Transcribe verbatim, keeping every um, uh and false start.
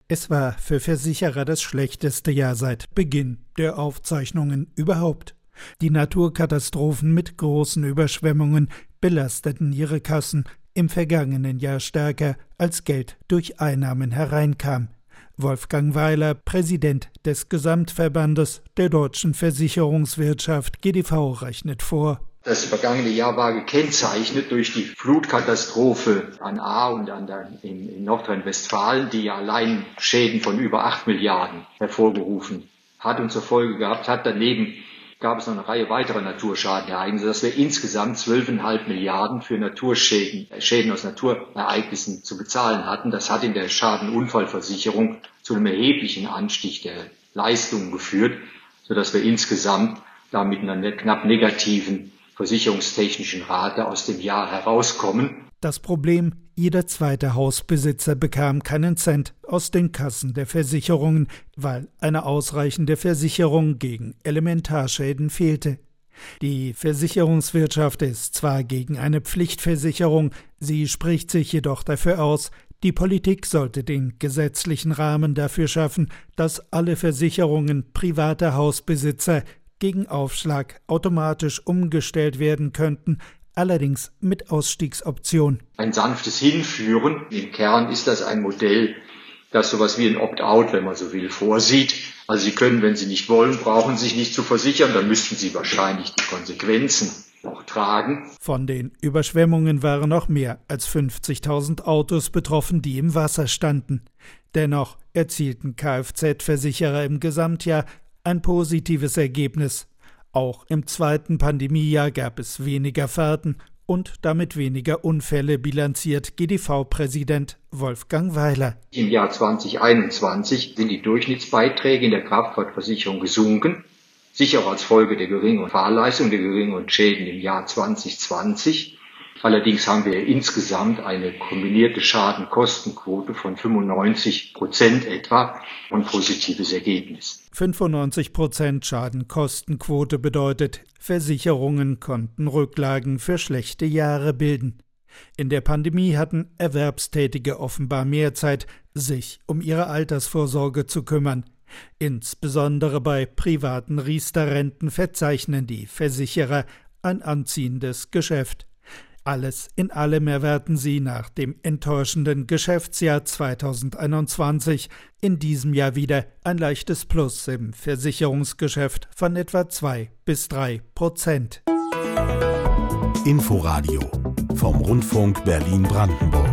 Es war für Versicherer das schlechteste Jahr seit Beginn der Aufzeichnungen überhaupt. Die Naturkatastrophen mit großen Überschwemmungen belasteten ihre Kassen im vergangenen Jahr stärker, als Geld durch Einnahmen hereinkam. Wolfgang Weiler, Präsident des Gesamtverbandes der deutschen Versicherungswirtschaft G D V, rechnet vor. Das vergangene Jahr war gekennzeichnet durch die Flutkatastrophe an Ahr und an der, in, in Nordrhein-Westfalen, die ja allein Schäden von über acht Milliarden hervorgerufen hat und zur Folge gehabt hat. Daneben gab es noch eine Reihe weiterer Naturschadenereignisse, sodass wir insgesamt zwölf Komma fünf Milliarden für Naturschäden, Schäden aus Naturereignissen zu bezahlen hatten. Das hat in der Schadenunfallversicherung zu einem erheblichen Anstieg der Leistungen geführt, sodass wir insgesamt da mit einer knapp negativen versicherungstechnischen Rate aus dem Jahr herauskommen. Das Problem: Jeder zweite Hausbesitzer bekam keinen Cent aus den Kassen der Versicherungen, weil eine ausreichende Versicherung gegen Elementarschäden fehlte. Die Versicherungswirtschaft ist zwar gegen eine Pflichtversicherung, sie spricht sich jedoch dafür aus, die Politik sollte den gesetzlichen Rahmen dafür schaffen, dass alle Versicherungen privater Hausbesitzer gegen Aufschlag automatisch umgestellt werden könnten, allerdings mit Ausstiegsoption. Ein sanftes Hinführen. Im Kern ist das ein Modell, das sowas wie ein Opt-out, wenn man so will, vorsieht. Also Sie können, wenn Sie nicht wollen, brauchen sich nicht zu versichern, dann müssten Sie wahrscheinlich die Konsequenzen auch tragen. Von den Überschwemmungen waren noch mehr als fünfzigtausend Autos betroffen, die im Wasser standen. Dennoch erzielten Kfz-Versicherer im Gesamtjahr ein positives Ergebnis. Auch im zweiten Pandemiejahr gab es weniger Fahrten und damit weniger Unfälle, bilanziert G D V-Präsident Wolfgang Weiler. Im Jahr zweitausendeinundzwanzig sind die Durchschnittsbeiträge in der Kraftfahrtversicherung gesunken, sicher auch als Folge der geringeren Fahrleistung, der geringeren Schäden im Jahr zweitausendzwanzig. Allerdings haben wir insgesamt eine kombinierte Schadenkostenquote von fünfundneunzig Prozent etwa und positives Ergebnis. fünfundneunzig Prozent Schadenkostenquote bedeutet, Versicherungen konnten Rücklagen für schlechte Jahre bilden. In der Pandemie hatten Erwerbstätige offenbar mehr Zeit, sich um ihre Altersvorsorge zu kümmern. Insbesondere bei privaten Riester-Renten verzeichnen die Versicherer ein anziehendes Geschäft. Alles in allem erwarten sie nach dem enttäuschenden Geschäftsjahr zweitausendeinundzwanzig in diesem Jahr wieder ein leichtes Plus im Versicherungsgeschäft von etwa zwei bis drei Prozent. Inforadio vom Rundfunk Berlin-Brandenburg.